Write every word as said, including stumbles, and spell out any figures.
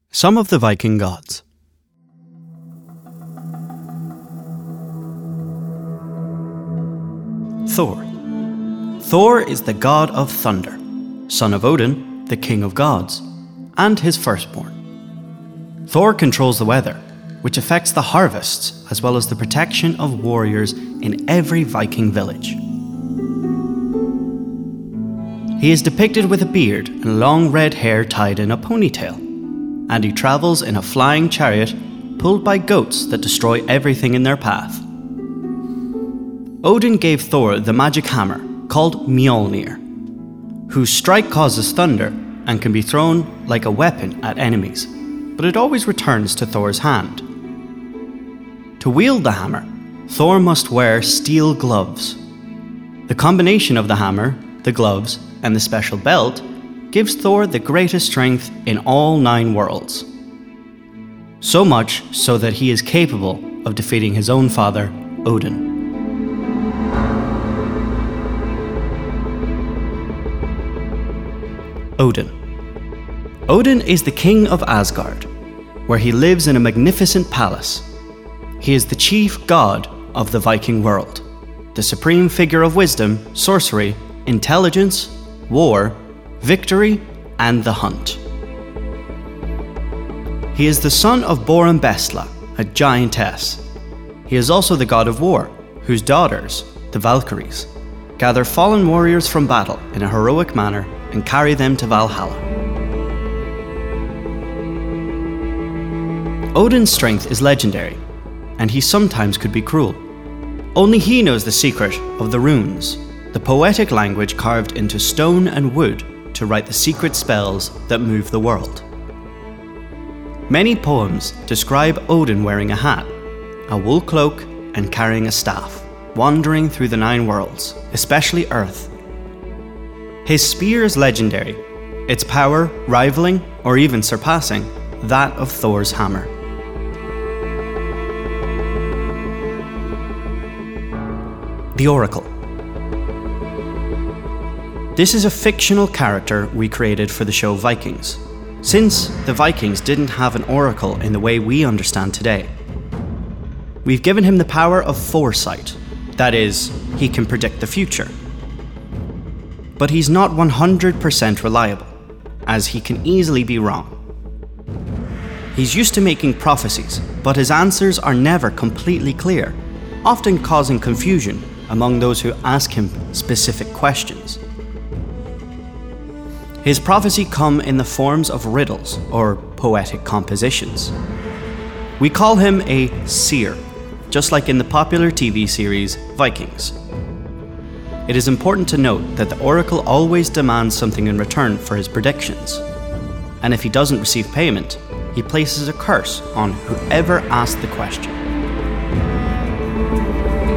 Some of the Viking gods. Thor. Thor is the god of thunder, son of Odin, the king of gods, and his firstborn. Thor controls the weather, which affects the harvests as well as the protection of warriors in every Viking village. He is depicted with a beard and long red hair tied in a ponytail, and he travels in a flying chariot pulled by goats that destroy everything in their path. Odin gave Thor the magic hammer called Mjolnir, whose strike causes thunder and can be thrown like a weapon at enemies, but it always returns to Thor's hand. To wield the hammer, Thor must wear steel gloves. The combination of the hammer, the gloves, and the special belt gives Thor the greatest strength in all nine worlds. So much so that he is capable of defeating his own father, Odin. Odin. Odin is the king of Asgard, where he lives in a magnificent palace. He is the chief god of the Viking world, the supreme figure of wisdom, sorcery, intelligence, war, victory, and the hunt. He is the son of Borumbestla, a giantess. He is also the god of war, whose daughters, the Valkyries, gather fallen warriors from battle in a heroic manner and carry them to Valhalla. Odin's strength is legendary, and he sometimes could be cruel. Only he knows the secret of the runes, the poetic language carved into stone and wood to write the secret spells that move the world. Many poems describe Odin wearing a hat, a wool cloak, and carrying a staff, wandering through the nine worlds, especially Earth. His spear is legendary, its power rivaling or even surpassing that of Thor's hammer. The Oracle. This is a fictional character we created for the show Vikings, since the Vikings didn't have an oracle in the way we understand today. We've given him the power of foresight, that is, he can predict the future. But he's not one hundred percent reliable, as he can easily be wrong. He's used to making prophecies, but his answers are never completely clear, often causing confusion among those who ask him specific questions. His prophecy come in the forms of riddles or poetic compositions. We call him a seer, just like in the popular T V series Vikings. It is important to note that the oracle always demands something in return for his predictions, and if he doesn't receive payment, he places a curse on whoever asked the question.